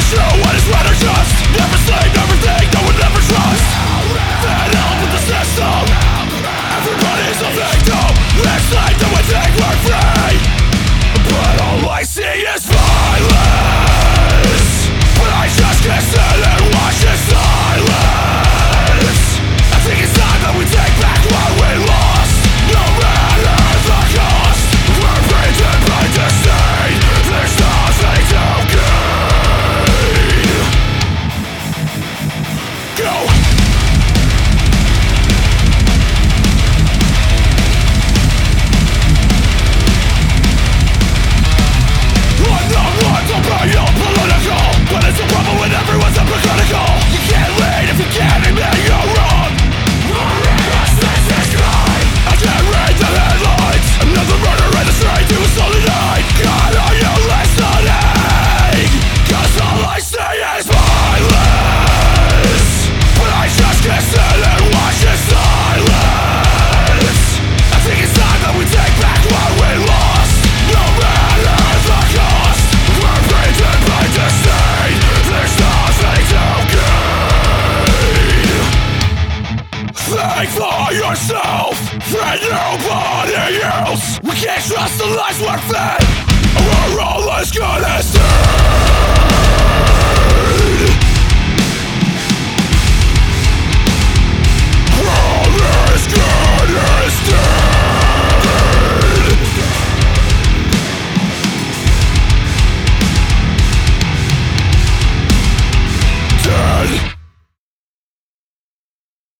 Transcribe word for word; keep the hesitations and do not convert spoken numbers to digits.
true, what is right or just? Never slave, never think, no one never trust. Fed up with the system, everybody's a victim. It's like that we think we're free, but all I see is violence. But I just can't sit and watch in silence. I think it's time that we take back what we lost, no matter the cost. We're painted by disdain, there's nothing to gain. Go! I'm not one to be political, but it's a problem when everyone's hypocritical. You can't lead if you can't admit you're wrong. I can't read the headlines, another murder in the street, he was slowly died. God, are you listening? Cause all I see is violence, but I just can't sit and watch in silence. I think it's time that we take back what we lost, no matter the cost. We're painted by disdain, there's nothing to gain. Think for yourself, and nobody else. We can't trust the lies we're fed, we're all as good as dead.